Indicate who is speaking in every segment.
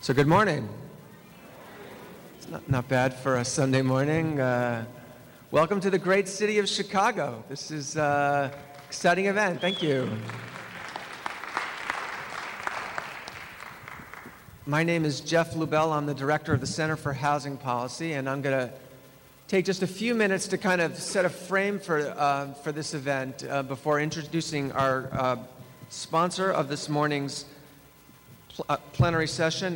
Speaker 1: So good morning. It's not bad for a Sunday morning. Welcome to the great city of Chicago. This is an exciting event. Thank you. My name is Jeff Lubell. I'm the director of the Center for Housing Policy, and I'm going to take just a few minutes to kind of set a frame for this event before introducing our sponsor of this morning's plenary session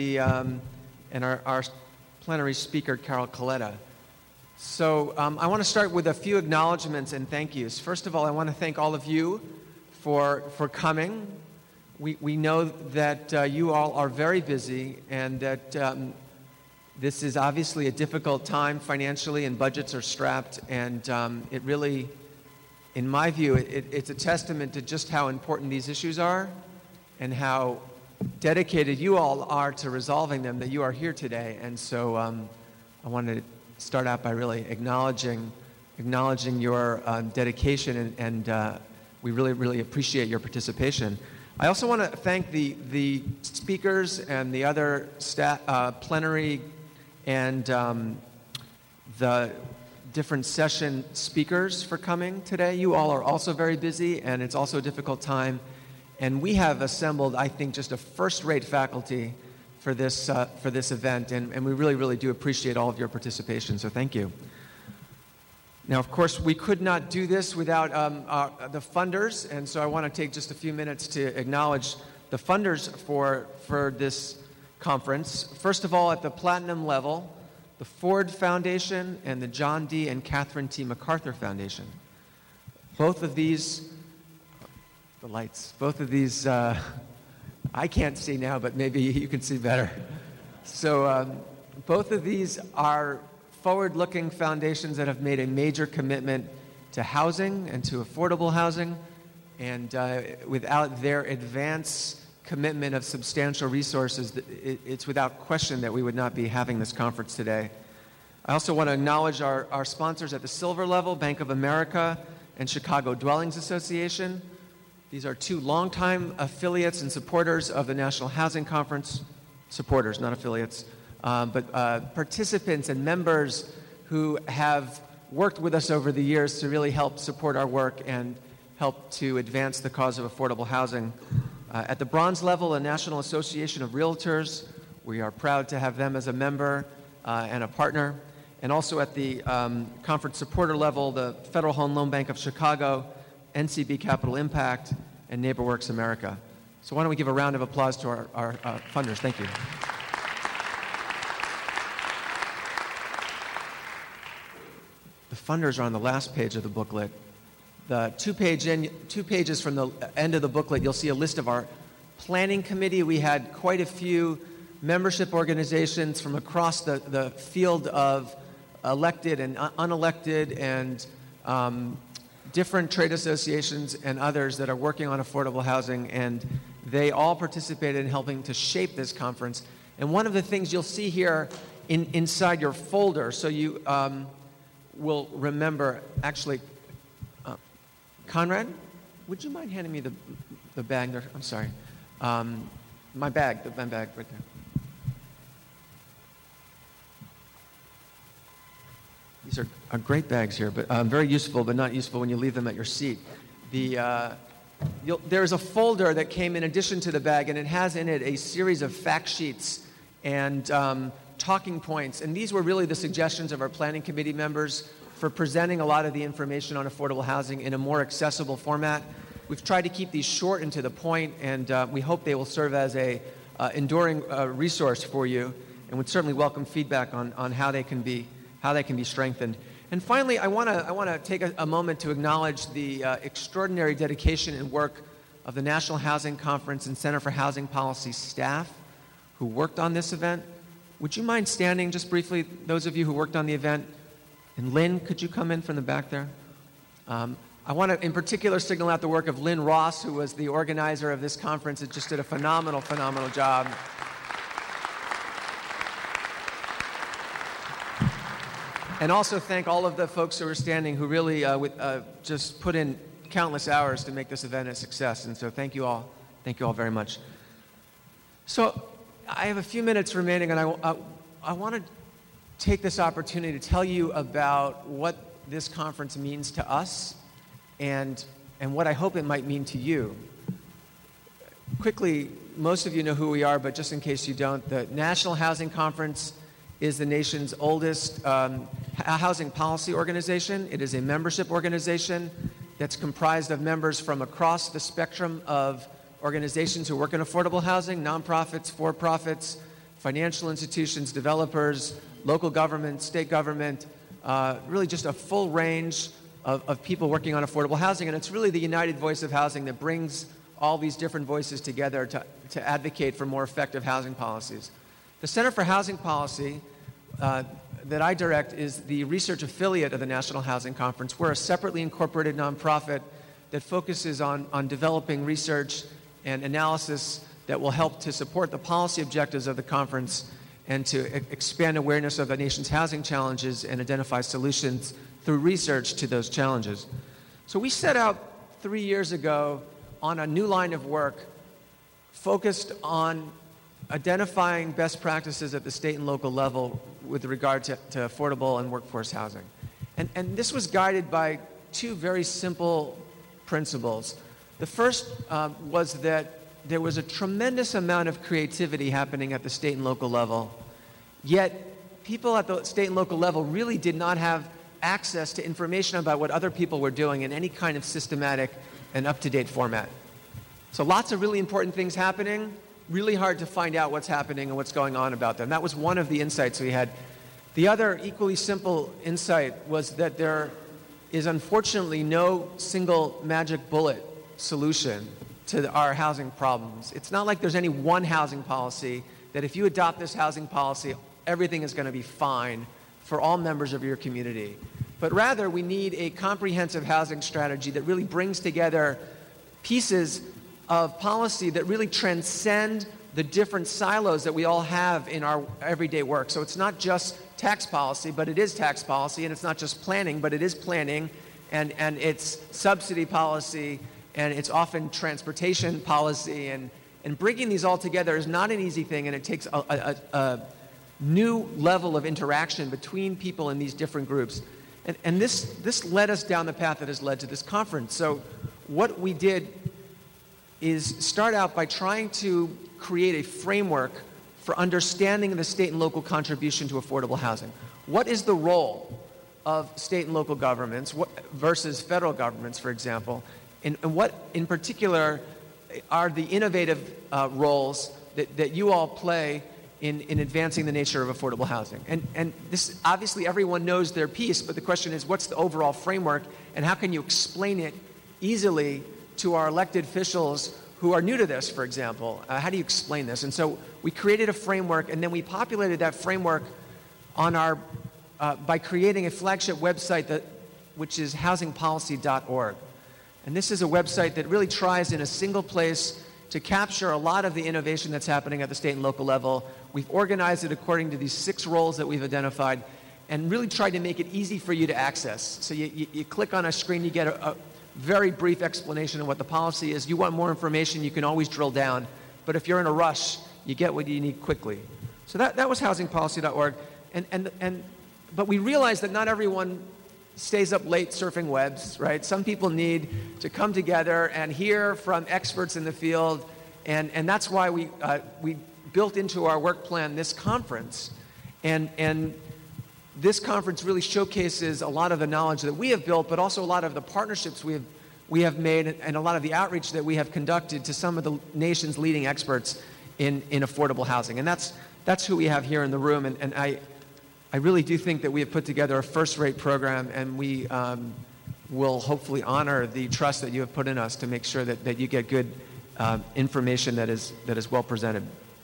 Speaker 1: and our plenary speaker, Carol Coletta. So I want to start with a few acknowledgments and thank yous. First of all, I want to thank all of you for coming. We know that you all are very busy and that this is obviously a difficult time financially and budgets are strapped, and it really, in my view, it's a testament to just how important these issues are and how dedicated you all are to resolving them, that you are here today. And so I want to start out by really acknowledging your dedication, and we really appreciate your participation. I also want to thank the speakers and the other staff, plenary and the different session speakers for coming today. You all are also very busy, and it's also a difficult time. And we have assembled, I think, just a first-rate faculty for this event, and we really do appreciate all of your participation, so thank you. Now, of course, we could not do this without the funders, and so I want to take just a few minutes to acknowledge the funders for this conference. First of all, at the platinum level, the Ford Foundation and the John D. and Catherine T. MacArthur Foundation. Both of these the lights. Both of these, I can't see now, but maybe you can see better. So both of these are forward-looking foundations that have made a major commitment to housing and to affordable housing. And without their advance commitment of substantial resources, it's without question that we would not be having this conference today. I also want to acknowledge our sponsors at the silver level, Bank of America and Chicago Dwellings Association. These are two longtime affiliates and supporters of the National Housing Conference. Supporters, not affiliates, but participants and members who have worked with us over the years to really help support our work and help to advance the cause of affordable housing. At the bronze level, the National Association of Realtors, we are proud to have them as a member and a partner. And also at the conference supporter level, the Federal Home Loan Bank of Chicago, NCB Capital Impact, and NeighborWorks America. So why don't we give a round of applause to our funders. Thank you. The funders are on the last page of the booklet. The two pages from the end of the booklet, you'll see a list of our planning committee. We had quite a few membership organizations from across the field of elected and unelected and different trade associations and others that are working on affordable housing, and they all participated in helping to shape this conference. And one of the things you'll see here inside your folder, so you will remember, actually, Conrad, would you mind handing me the bag there? I'm sorry. My bag right there. These are great bags here, but very useful, but not useful when you leave them at your seat. There's a folder that came in addition to the bag, and it has in it a series of fact sheets and talking points. And these were really the suggestions of our planning committee members for presenting a lot of the information on affordable housing in a more accessible format. We've tried to keep these short and to the point, and we hope they will serve as a enduring resource for you, and would certainly welcome feedback on how they can be strengthened. And finally, I want to take a moment to acknowledge the extraordinary dedication and work of the National Housing Conference and Center for Housing Policy staff who worked on this event. Would you mind standing just briefly, those of you who worked on the event? And Lynn, could you come in from the back there? I want to, in particular, signal out the work of Lynn Ross, who was the organizer of this conference. It just did a phenomenal job. And also thank all of the folks who are standing who really just put in countless hours to make this event a success. And so thank you all very much. So I have a few minutes remaining, and I want to take this opportunity to tell you about what this conference means to us and what I hope it might mean to you. Quickly, most of you know who we are, but just in case you don't, the National Housing Conference is the nation's oldest housing policy organization. It is a membership organization that's comprised of members from across the spectrum of organizations who work in affordable housing, nonprofits, for-profits, financial institutions, developers, local government, state government, really just a full range of people working on affordable housing. And it's really the united voice of housing that brings all these different voices together to advocate for more effective housing policies. The Center for Housing Policy that I direct is the research affiliate of the National Housing Conference. We're a separately incorporated nonprofit that focuses on developing research and analysis that will help to support the policy objectives of the conference and to expand awareness of the nation's housing challenges and identify solutions through research to those challenges. So we set out 3 years ago on a new line of work focused on identifying best practices at the state and local level with regard to affordable and workforce housing. And this was guided by two very simple principles. The first was that there was a tremendous amount of creativity happening at the state and local level, yet people at the state and local level really did not have access to information about what other people were doing in any kind of systematic and up-to-date format. So lots of really important things happening, really hard to find out what's happening and what's going on about them. That was one of the insights we had. The other equally simple insight was that there is unfortunately no single magic bullet solution to our housing problems. It's not like there's any one housing policy that if you adopt this housing policy, everything is going to be fine for all members of your community. But rather, we need a comprehensive housing strategy that really brings together pieces of policy that really transcend the different silos that we all have in our everyday work. So it's not just tax policy, but it is tax policy, and it's not just planning, but it is planning, and it's subsidy policy, and it's often transportation policy, and bringing these all together is not an easy thing, and it takes a new level of interaction between people in these different groups. And this led us down the path that has led to this conference. So what we did is start out by trying to create a framework for understanding the state and local contribution to affordable housing. What is the role of state and local governments versus federal governments, for example, and what in particular are the innovative roles that you all play in advancing the nature of affordable housing? And this, obviously everyone knows their piece, but the question is, what's the overall framework, and how can you explain it easily to our elected officials who are new to this, for example? How do you explain this? And so we created a framework, and then we populated that framework on our by creating a flagship website which is housingpolicy.org. And this is a website that really tries in a single place to capture a lot of the innovation that's happening at the state and local level. We've organized it according to these 6 roles that we've identified and really tried to make it easy for you to access. So you click on a screen, you get a very brief explanation of what the policy is. You want more information, you can always drill down. But if you're in a rush, you get what you need quickly. So that was housingpolicy.org. But we realized that not everyone stays up late surfing webs, right? Some people need to come together and hear from experts in the field, and that's why we built into our work plan this conference. And this conference really showcases a lot of the knowledge that we have built, but also a lot of the partnerships we have made and a lot of the outreach that we have conducted to some of the nation's leading experts in affordable housing. And that's who we have here in the room, and I really do think that we have put together a first-rate program, and we will hopefully honor the trust that you have put in us to make sure that you get good information that is well presented.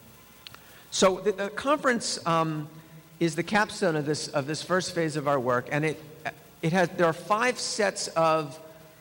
Speaker 1: So the conference is the capstone of this first phase of our work, and there are 5 sets of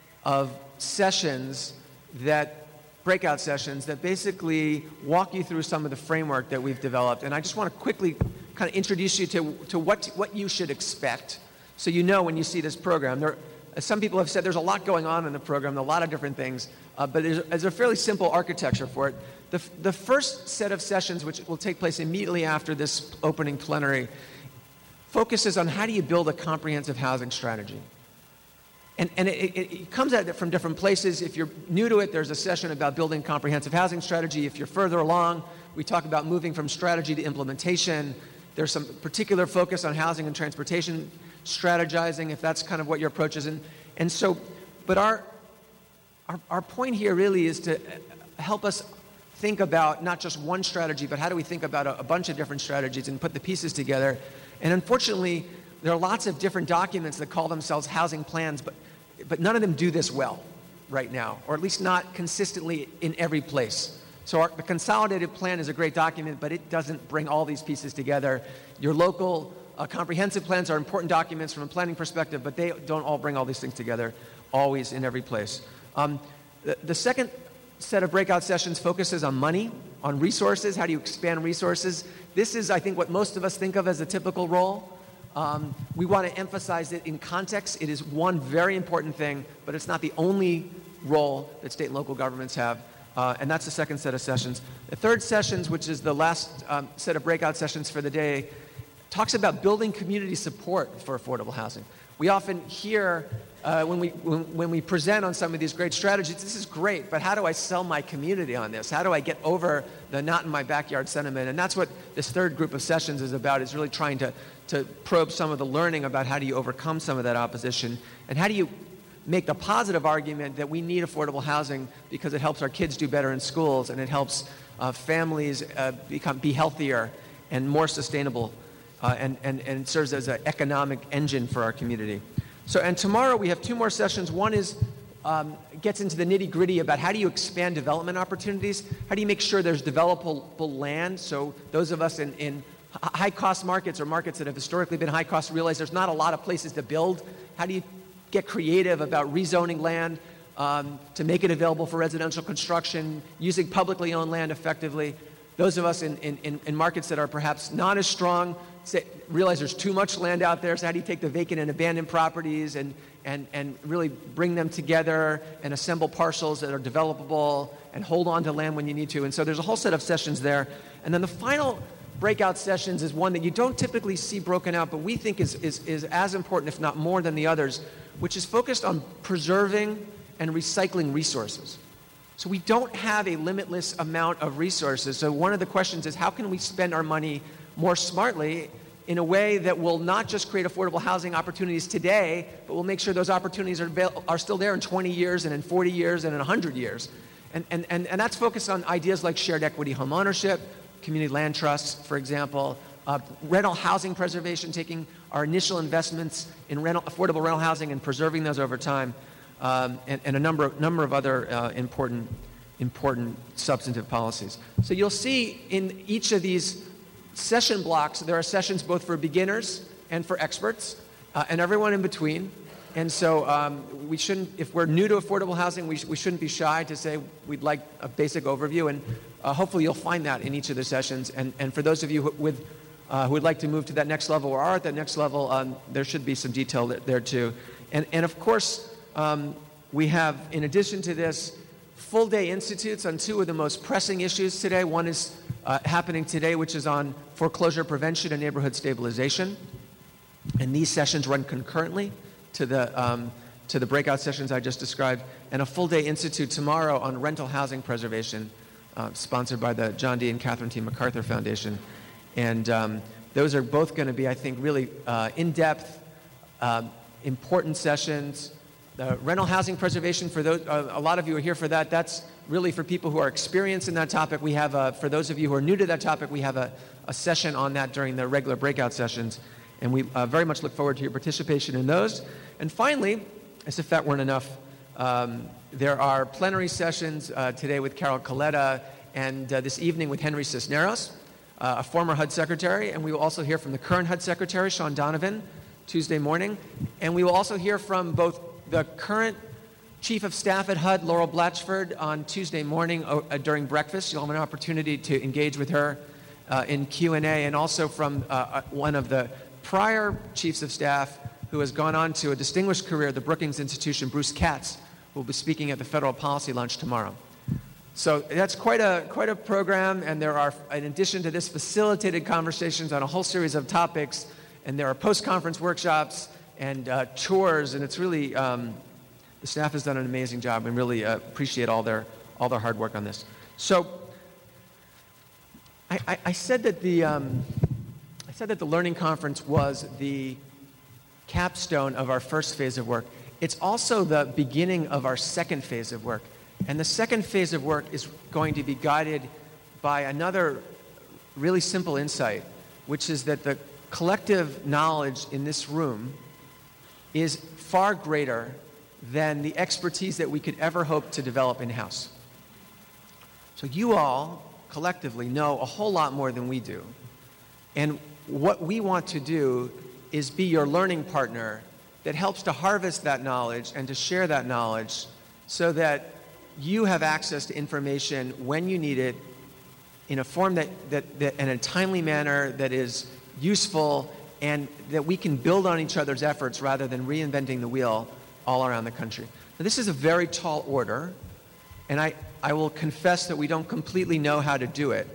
Speaker 1: sessions, breakout sessions, that basically walk you through some of the framework that we've developed. And I just want to quickly kind of introduce you to what you should expect, so you know when you see this program. As some people have said, there's a lot going on in the program, a lot of different things. but there's a fairly simple architecture for it. The first set of sessions, which will take place immediately after this opening plenary, focuses on how do you build a comprehensive housing strategy. And it comes at it from different places. If you're new to it, there's a session about building comprehensive housing strategy. If you're further along, we talk about moving from strategy to implementation. There's some particular focus on housing and transportation strategizing, if that's kind of what your approach is. And so, but our point here really is to help us think about not just one strategy, but how do we think about a bunch of different strategies and put the pieces together. And unfortunately, there are lots of different documents that call themselves housing plans, but none of them do this well right now, or at least not consistently in every place. So the consolidated plan is a great document, but it doesn't bring all these pieces together. Your local comprehensive plans are important documents from a planning perspective, but they don't all bring all these things together always in every place. The second set of breakout sessions focuses on money, on resources. How do you expand resources? This is, I think, what most of us think of as a typical role. We want to emphasize it in context. It is one very important thing, but it's not the only role that state and local governments have. And that's the second set of sessions. The third sessions, which is the last set of breakout sessions for the day, talks about building community support for affordable housing. We often hear when we present on some of these great strategies, this is great, but how do I sell my community on this? How do I get over the not in my backyard sentiment? And that's what this third group of sessions is about, is really trying to probe some of the learning about how do you overcome some of that opposition, and how do you make the positive argument that we need affordable housing because it helps our kids do better in schools, and it helps families be healthier and more sustainable, and serves as an economic engine for our community. So, and tomorrow we have two more sessions. One is gets into the nitty-gritty about how do you expand development opportunities? How do you make sure there's developable land? So those of us in high-cost markets, or markets that have historically been high-cost, realize there's not a lot of places to build. How do you get creative about rezoning land to make it available for residential construction, using publicly owned land effectively? Those of us in markets that are perhaps not as strong realize there's too much land out there, so how do you take the vacant and abandoned properties and really bring them together and assemble parcels that are developable and hold on to land when you need to? And so there's a whole set of sessions there. And then the final breakout sessions is one that you don't typically see broken out, but we think is as important, if not more than the others, which is focused on preserving and recycling resources. So we don't have a limitless amount of resources. So one of the questions is, how can we spend our money more smartly in a way that will not just create affordable housing opportunities today, but will make sure those opportunities are still there in 20 years and in 40 years and in 100 years. And that's focused on ideas like shared equity home ownership, community land trusts, for example, rental housing preservation, taking our initial investments in affordable rental housing and preserving those over time, and a number of other important substantive policies. So you'll see in each of these session blocks, there are sessions both for beginners and for experts, and everyone in between. And so we shouldn't, if we're new to affordable housing, we shouldn't be shy to say we'd like a basic overview, and hopefully you'll find that in each of the sessions. And for those of you who would like to move to that next level or are at that next level, there should be some detail there too. And of course, we have, in addition to this, full-day institutes on two of the most pressing issues today. One is happening today, which is on foreclosure prevention and neighborhood stabilization. And these sessions run concurrently to the breakout sessions I just described, and a full-day institute tomorrow on rental housing preservation, sponsored by the John D. and Catherine T. MacArthur Foundation. And those are both going to be, I think, really in-depth, important sessions. The rental housing preservation, for those, a lot of you are here for that. That's really for people who are experienced in that topic. We have, for those of you who are new to that topic, we have a session on that during the regular breakout sessions. And we very much look forward to your participation in those. And finally, as if that weren't enough, there are plenary sessions today with Carol Coletta, and this evening with Henry Cisneros, a former HUD secretary. And we will also hear from the current HUD secretary, Sean Donovan, Tuesday morning. And we will also hear from both the current Chief of Staff at HUD, Laurel Blatchford, on Tuesday morning during breakfast. You'll have an opportunity to engage with her in Q&A, and also from one of the prior Chiefs of Staff who has gone on to a distinguished career at the Brookings Institution, Bruce Katz, who will be speaking at the Federal Policy Lunch tomorrow. So that's quite a program, and there are, in addition to this, facilitated conversations on a whole series of topics, and there are post-conference workshops and tours, and it's really, the staff has done an amazing job, and really appreciate all their hard work on this. So I said that the Learning Conference was the capstone of our first phase of work. It's also the beginning of our second phase of work. And the second phase of work is going to be guided by another really simple insight, which is that the collective knowledge in this room is far greater than the expertise that we could ever hope to develop in-house. So you all collectively know a whole lot more than we do. And what we want to do is be your learning partner that helps to harvest that knowledge and to share that knowledge so that you have access to information when you need it in a form that in a timely manner that is useful, and that we can build on each other's efforts rather than reinventing the wheel all around the country. Now, this is a very tall order, and I will confess that we don't completely know how to do it.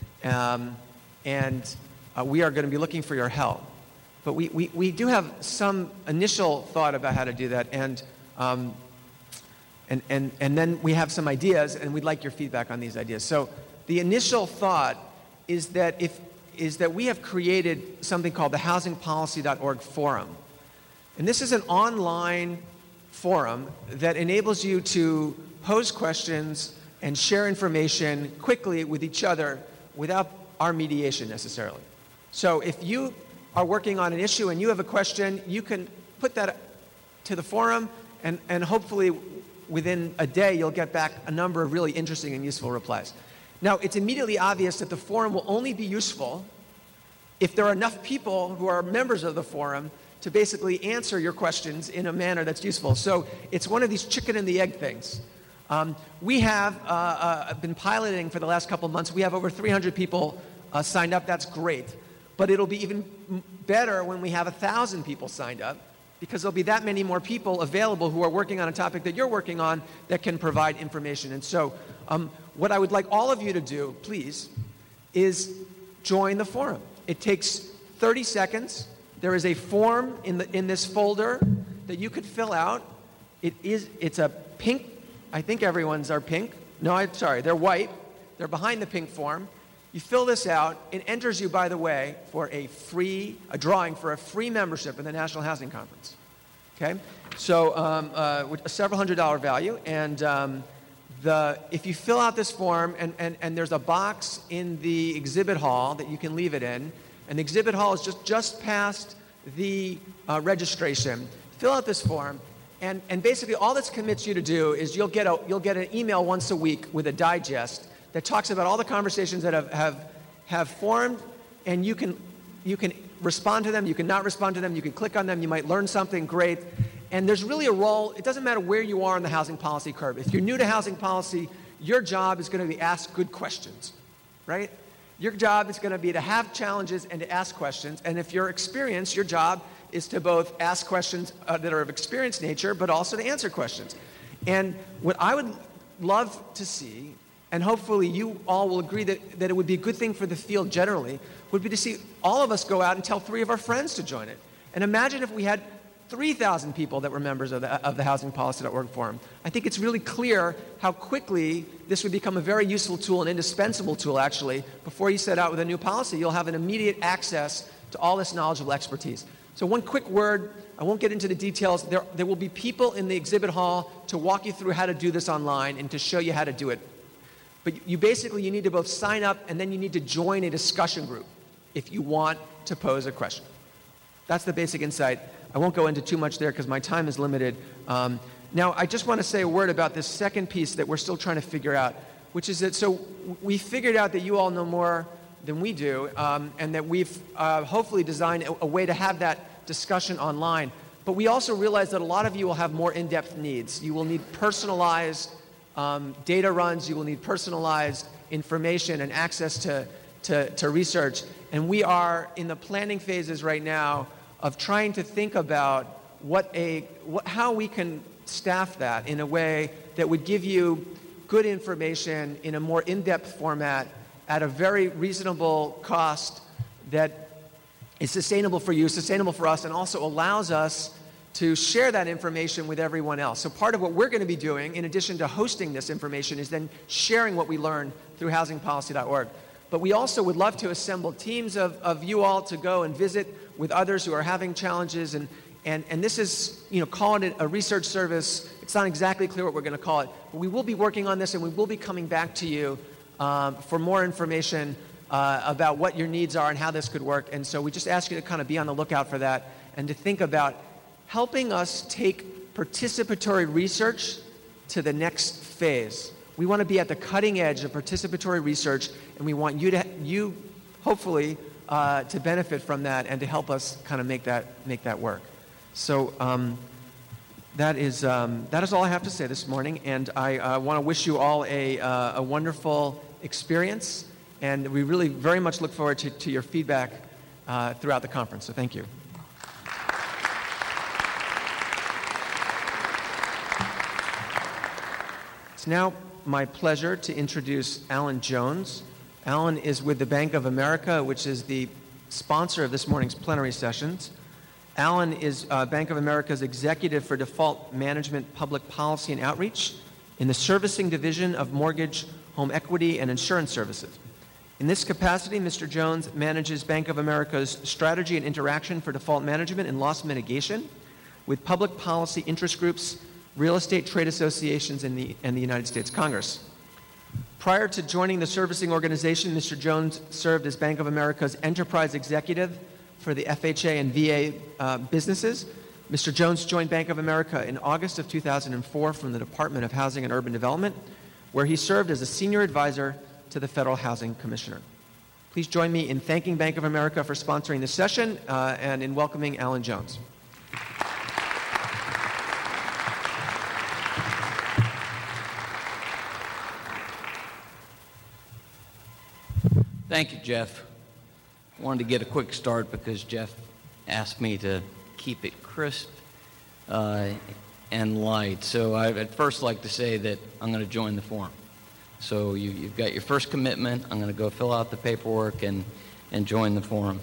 Speaker 1: We are going to be looking for your help. But we do have some initial thought about how to do that, and then we have some ideas, and we'd like your feedback on these ideas. So the initial thought is that we have created something called the housingpolicy.org forum. And this is an online forum that enables you to pose questions and share information quickly with each other without our mediation necessarily. So if you are working on an issue and you have a question, you can put that to the forum, and hopefully within a day you'll get back a number of really interesting and useful replies. Now, it's immediately obvious that the forum will only be useful if there are enough people who are members of the forum to basically answer your questions in a manner that's useful. So it's one of these chicken and the egg things. We have been piloting for the last couple of months. We have over 300 people signed up. That's great. But it'll be even better when we have 1,000 people signed up, because there'll be that many more people available who are working on a topic that you're working on that can provide information. And so what I would like all of you to do, please, is join the forum. It takes 30 seconds. There is a form in this folder that you could fill out. It's a pink. I think everyone's are pink. No, I'm sorry. They're white. They're behind the pink form. You fill this out. It enters you, by the way, for a drawing for a free membership in the National Housing Conference. Okay? So with a several $100 value. And if you fill out this form, and there's a box in the exhibit hall that you can leave it in, and the exhibit hall is just past the registration. Fill out this form, and basically all this commits you to do is you'll get an email once a week with a digest that talks about all the conversations that have formed, and you can respond to them, you can not respond to them, you can click on them, you might learn something great. And there's really a role. It doesn't matter where you are on the housing policy curve. If you're new to housing policy, your job is going to be ask good questions, right? Your job is going to be to have challenges and to ask questions. And if you're experienced, your job is to both ask questions that are of experienced nature, but also to answer questions. And what I would love to see, and hopefully you all will agree that it would be a good thing for the field generally, would be to see all of us go out and tell 3 of our friends to join it. And imagine if we had 3,000 people that were members of the housingpolicy.org forum. I think it's really clear how quickly this would become a very useful tool, an indispensable tool, actually. Before you set out with a new policy, you'll have an immediate access to all this knowledgeable expertise. So one quick word, I won't get into the details. There will be people in the exhibit hall to walk you through how to do this online and to show you how to do it. But you need to both sign up, and then you need to join a discussion group if you want to pose a question. That's the basic insight. I won't go into too much there because my time is limited. Now, I just want to say a word about this second piece that we're still trying to figure out, which is that, so we figured out that you all know more than we do, and that we've hopefully designed a way to have that discussion online. But we also realize that a lot of you will have more in-depth needs. You will need personalized data runs. You will need personalized information and access to research. And we are in the planning phases right now of trying to think about how we can staff that in a way that would give you good information in a more in-depth format at a very reasonable cost that is sustainable for you, sustainable for us, and also allows us to share that information with everyone else. So part of what we're going to be doing, in addition to hosting this information, is then sharing what we learn through housingpolicy.org. But we also would love to assemble teams of you all to go and visit with others who are having challenges. And this is, calling it a research service. It's not exactly clear what we're going to call it. But we will be working on this, and we will be coming back to you for more information about what your needs are and how this could work. And so we just ask you to kind of be on the lookout for that and to think about helping us take participatory research to the next phase. We want to be at the cutting edge of participatory research, and we want you hopefully to benefit from that and to help us kind of make that work. So that is all I have to say this morning, and I want to wish you all a wonderful experience, and we really very much look forward to your feedback throughout the conference. So thank you. It's now my pleasure to introduce Alan Jones. Alan is with the Bank of America, which is the sponsor of this morning's plenary sessions. Alan is Bank of America's Executive for Default Management, Public Policy, and Outreach in the Servicing Division of Mortgage, Home Equity, and Insurance Services. In this capacity, Mr. Jones manages Bank of America's strategy and interaction for default management and loss mitigation with public policy interest groups, real estate trade associations, and the United States Congress. Prior to joining the servicing organization, Mr. Jones served as Bank of America's enterprise executive for the FHA and VA businesses. Mr. Jones joined Bank of America in August of 2004 from the Department of Housing and Urban Development, where he served as a senior advisor to the Federal Housing Commissioner. Please join me in thanking Bank of America for sponsoring this session and in welcoming Alan Jones.
Speaker 2: Thank you, Jeff. I wanted to get a quick start because Jeff asked me to keep it crisp and light. So I'd first like to say that I'm going to join the forum. So you've got your first commitment. I'm going to go fill out the paperwork and join the forum.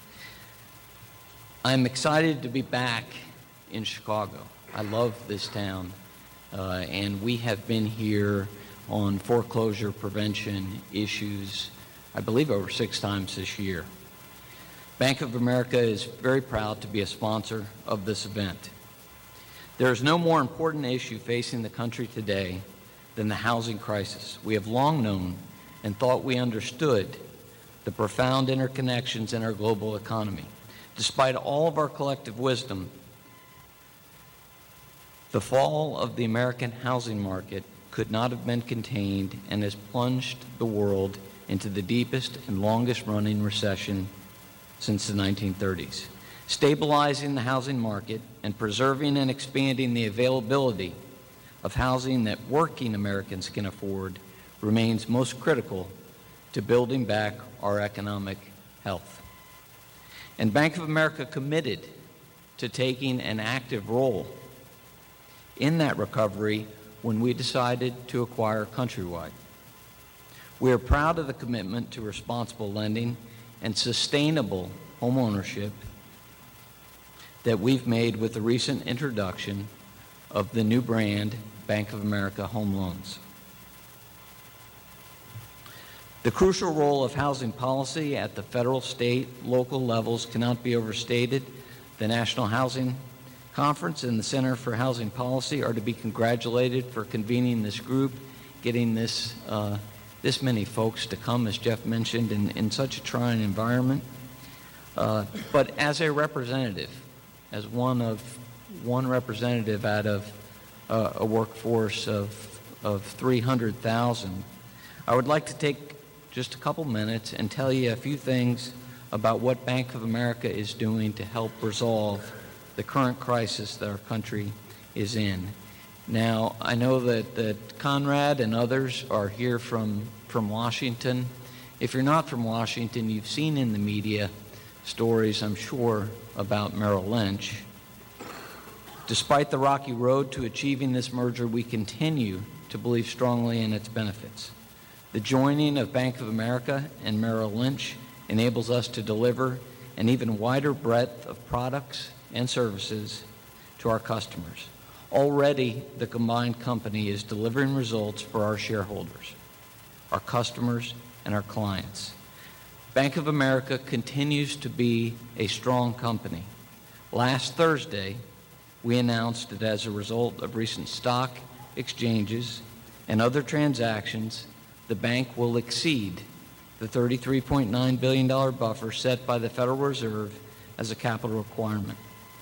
Speaker 2: I'm excited to be back in Chicago. I love this town, and we have been here on foreclosure prevention issues, I believe, over 6 times this year. Bank of America is very proud to be a sponsor of this event. There is no more important issue facing the country today than the housing crisis. We have long known and thought we understood the profound interconnections in our global economy. Despite all of our collective wisdom, the fall of the American housing market could not have been contained and has plunged the world into the deepest and longest-running recession since the 1930s. Stabilizing the housing market and preserving and expanding the availability of housing that working Americans can afford remains most critical to building back our economic health. And Bank of America committed to taking an active role in that recovery when we decided to acquire Countrywide. We are proud of the commitment to responsible lending and sustainable homeownership that we've made with the recent introduction of the new brand, Bank of America Home Loans. The crucial role of housing policy at the federal, state, local levels cannot be overstated. The National Housing Conference and the Center for Housing Policy are to be congratulated for convening this group, getting this many folks to come, as Jeff mentioned, in such a trying environment. But as a representative, as one representative out of a workforce of 300,000, I would like to take just a couple minutes and tell you a few things about what Bank of America is doing to help resolve the current crisis that our country is in. Now, I know that Conrad and others are here from Washington. If you're not from Washington, you've seen in the media stories, I'm sure, about Merrill Lynch. Despite the rocky road to achieving this merger, we continue to believe strongly in its benefits. The joining of Bank of America and Merrill Lynch enables us to deliver an even wider breadth of products and services to our customers. Already, the combined company is delivering results for our shareholders, our customers, and our clients. Bank of America continues to be a strong company. Last Thursday, we announced that as a result of recent stock exchanges and other transactions, the bank will exceed the $33.9 billion buffer set by the Federal Reserve as a capital requirement.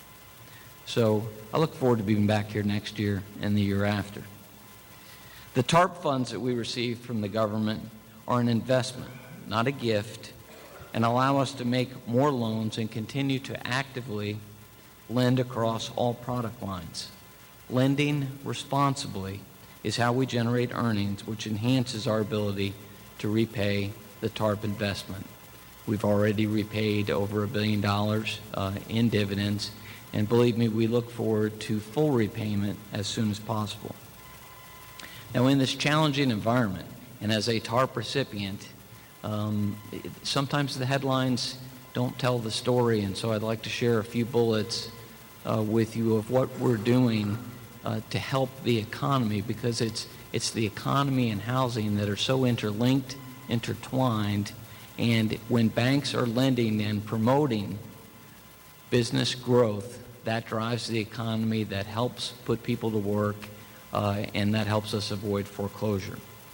Speaker 2: So I look forward to being back here next year and the year after. The TARP funds that we receive from the government are an investment, not a gift, and allow us to make more loans and continue to actively lend across all product lines. Lending responsibly is how we generate earnings, which enhances our ability to repay the TARP investment. We've already repaid over $1 billion in dividends, and believe me, we look forward to full repayment as soon as possible. Now, in this challenging environment, and as a TARP recipient, sometimes the headlines don't tell the story, and so I'd like to share a few bullets with you of what we're doing to help the economy, because it's the economy and housing that are so interlinked, intertwined, and when banks are lending and promoting business growth, that drives the economy, that helps put people to work, and that helps us avoid foreclosure.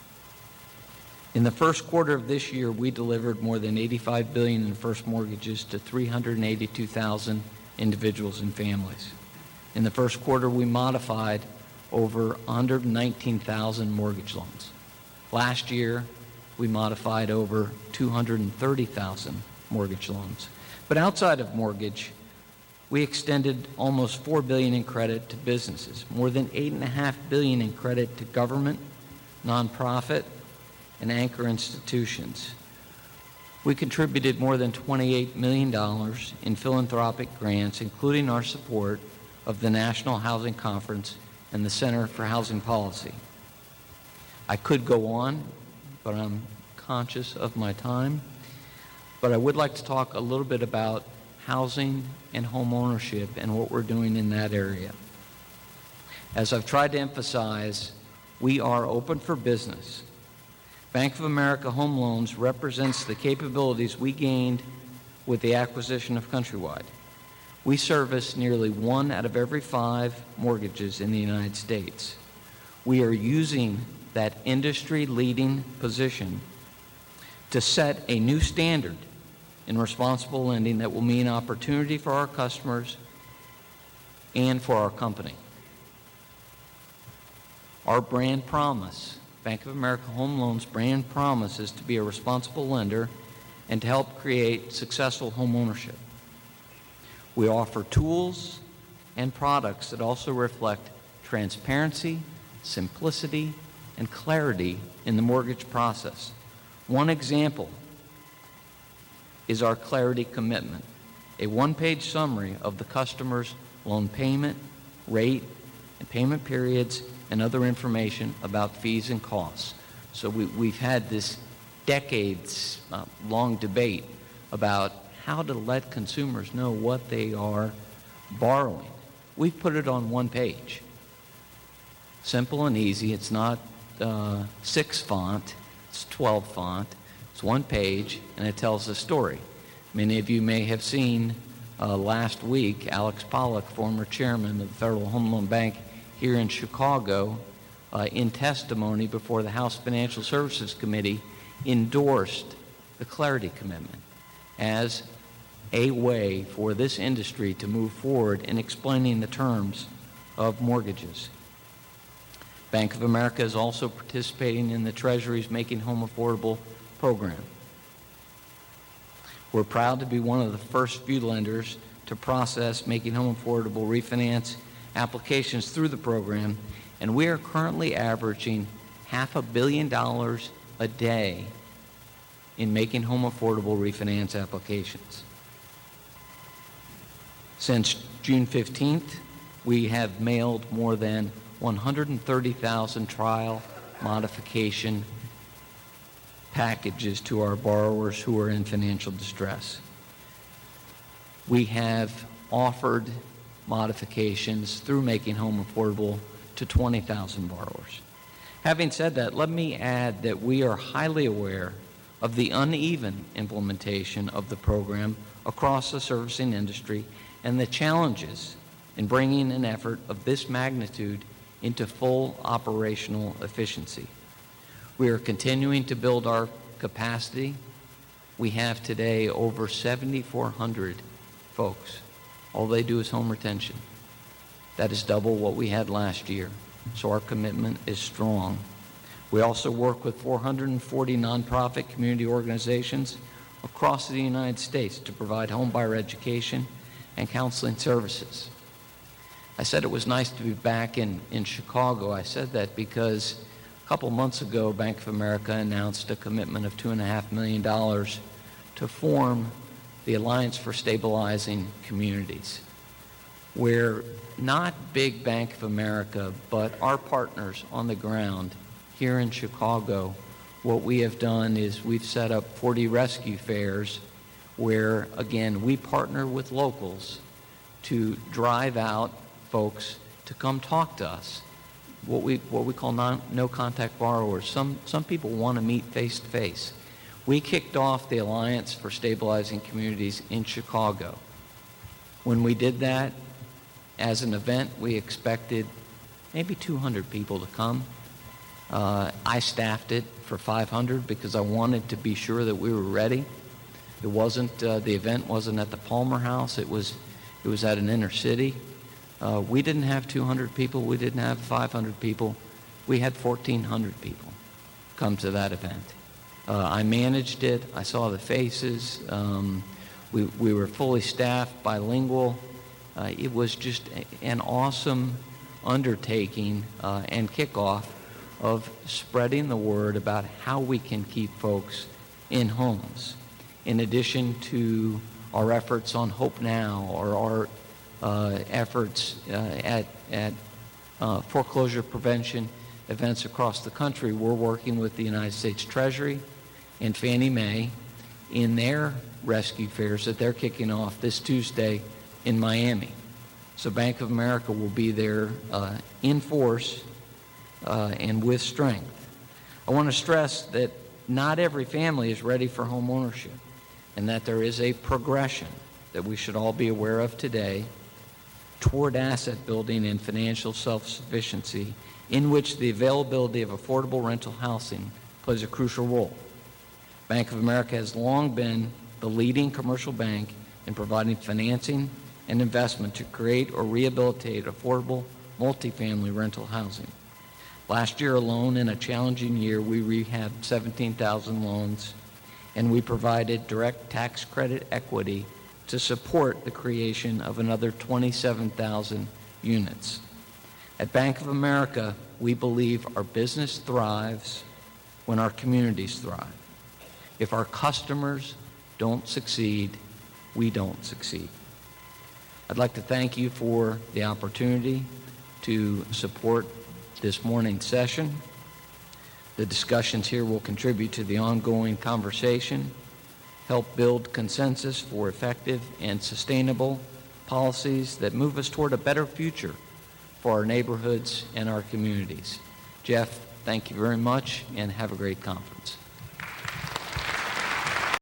Speaker 2: In the first quarter of this year, we delivered more than $85 billion in first mortgages to 382,000 individuals and families. In the first quarter, we modified over 119,000 mortgage loans. Last year, we modified over 230,000 mortgage loans. But outside of mortgage, we extended almost $4 billion in credit to businesses, more than $8.5 billion in credit to government, nonprofit, and anchor institutions. We contributed more than $28 million in philanthropic grants, including our support of the National Housing Conference and the Center for Housing Policy. I could go on, but I'm conscious of my time. But I would like to talk a little bit about housing and home ownership and what we're doing in that area. As I've tried to emphasize, we are open for business. Bank of America Home Loans represents the capabilities we gained with the acquisition of Countrywide. We service nearly 1 out of every 5 mortgages in the United States. We are using that industry-leading position to set a new standard in responsible lending that will mean opportunity for our customers and for our company. Our brand promise, Bank of America Home Loans' brand promise, is to be a responsible lender and to help create successful home ownership. We offer tools and products that also reflect transparency, simplicity, and clarity in the mortgage process. One example is our Clarity Commitment, a one-page summary of the customer's loan payment, rate, and payment periods, and other information about fees and costs. So we've had this decades-long debate about how to let consumers know what they are borrowing. We've put it on one page. Simple and easy. It's not 6 font. It's 12 font. It's one page, and it tells the story. Many of you may have seen last week Alex Pollock, former chairman of the Federal Home Loan Bank here in Chicago, in testimony before the House Financial Services Committee, endorsed the Clarity Commitment as a way for this industry to move forward in explaining the terms of mortgages. Bank of America is also participating in the Treasury's Making Home Affordable program. We're proud to be one of the first few lenders to process Making Home Affordable refinance applications through the program, and we are currently averaging $500 million a day in Making Home Affordable refinance applications. Since June 15th, We have mailed more than 130,000 trial modification packages to our borrowers who are in financial distress. We have offered modifications through Making Home Affordable to 20,000 borrowers. Having said that, let me add that we are highly aware of the uneven implementation of the program across the servicing industry and the challenges in bringing an effort of this magnitude into full operational efficiency. We are continuing to build our capacity. We have today over 7,400 folks. All they do is home retention. That is double what we had last year, so our commitment is strong. We also work with 440 nonprofit community organizations across the United States to provide homebuyer education and counseling services. I said it was nice to be back in Chicago. I said that because a couple months ago, Bank of America announced a commitment of $2.5 million to form the Alliance for Stabilizing Communities, where not big Bank of America, but our partners on the ground here in Chicago, what we have done is we've set up 40 rescue fairs where, again, we partner with locals to drive out folks to come talk to us, what we call no-contact borrowers. Some people want to meet face-to-face. We kicked off the Alliance for Stabilizing Communities in Chicago. When we did that, as an event, we expected maybe 200 people to come. I staffed it for 500 because I wanted to be sure that we were ready. It wasn't, the event wasn't at the Palmer House. It was at an inner city. We didn't have 200 people. We didn't have 500 people. We had 1,400 people come to that event. I managed it. I saw the faces. We were fully staffed, bilingual. It was just an awesome undertaking and kickoff of spreading the word about how we can keep folks in homes. In addition to our efforts on Hope Now or our efforts at foreclosure prevention events across the country, we're working with the United States Treasury and Fannie Mae in their rescue fairs that they're kicking off this Tuesday in Miami. So Bank of America will be there in force and with strength. I want to stress that not every family is ready for home ownership, and that there is a progression that we should all be aware of today toward asset building and financial self-sufficiency, in which the availability of affordable rental housing plays a crucial role. Bank of America has long been the leading commercial bank in providing financing and investment to create or rehabilitate affordable multifamily rental housing. Last year alone, in a challenging year, we rehabbed 17,000 loans, and we provided direct tax credit equity to support the creation of another 27,000 units. At Bank of America, we believe our business thrives when our communities thrive. If our customers don't succeed, we don't succeed. I'd like to thank you for the opportunity to support this morning's session. The discussions here will contribute to the ongoing conversation, help build consensus for effective and sustainable policies that move us toward a better future for our neighborhoods and our communities. Jeff, thank you very much, and have a great conference.